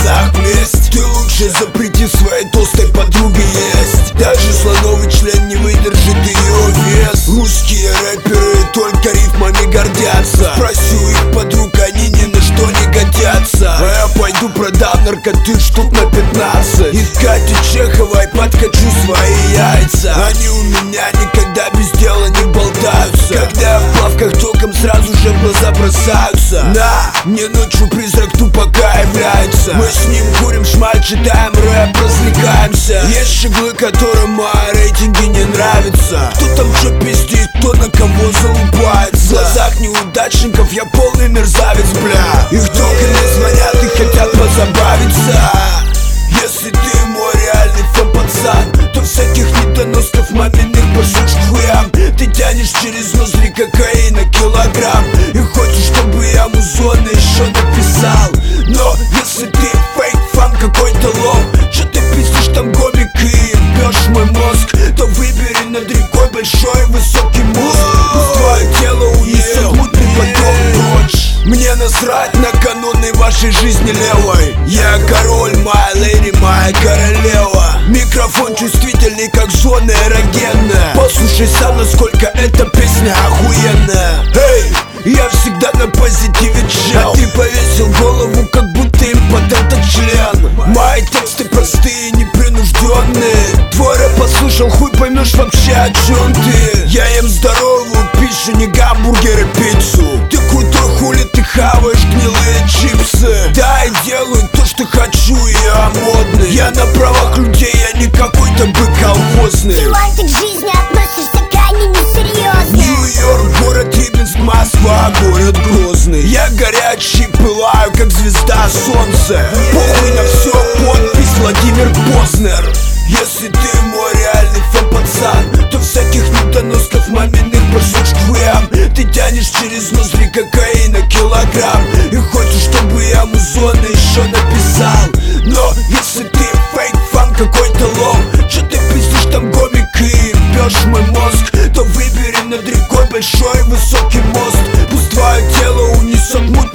глазах блесть. Ты лучше запрети своей толстой подруге есть. Даже слоновый член не выдержит ее вес. Русские рэперы только рифмами гордятся. Спроси у их подруг, они ни на что не годятся. А я пойду продам наркоты штук на 15. И Кате Чеховой подкачу свои яйца. Они у меня никогда без дела не болтаются. Когда в плавках током сразу же в глаза бросаются. На, мне ночью призрак тупака является. Мы с ним курим шмаль, читаем рэп, развлекаемся. Есть щеглы, которым мои рейтинги не нравятся. Кто там что пиздит, кто на кого залупается. В глазах неудачников я полный мерзавец, бля. Их только не звонят и хотят позабавиться. Если ты мой реальный фэн, пацан, то всяких недоносков маминых пошут хуям. Ты тянешь через ноздри кокаина килограмм и хочешь, чтобы я музон еще написал. Но если ты фейк-фан какой-то лох, что ты пиздишь там гомик и ебешь мой мозг, то выбери над рекой большой высокий мозг. Пусть твое тело унесет мутный поток прочь. Мне насрать на каноны вашей жизни левой. Я король, моя леди, моя королева. Микрофон чувствительный, как зона эрогенная. Послушай сам, насколько эта песня охуенная. Эй, я всегда на позитиве чел. А ты повесил голову, как будто импотент от член. Мои тексты простые, непринужденные. Твой рэп послушал, хуй поймешь вообще, о чем ты. Я ем здоровую пищу, не гамбургеры, пиццу. Ты крутой, хули ты хаваешь гнилые чипсы. Да, я делаю то, что хочу, я модный. Я на правах людей, я не какой-то бык колхозный. Чувак, ты к жизни относишься крайне несерьезно. Нью-Йорк, город Рибинск, Москва, город Грозный. Я горячий, пылаю, как звезда солнца. Похуй на все, подпись Владимир Познер. Если ты мой реальный фэн, пацан, то всяких недоносков маминых пошут хуям. Ты тянешь через ноздри кокаина килограмм и хочешь, чтобы я музон еще написал. Но если ты фейк-фан какой-то лох, что ты пиздишь там гомик и ебешь мой мозг, то выбери над рекой большой высокий мост. Пусть твое тело унесет мутный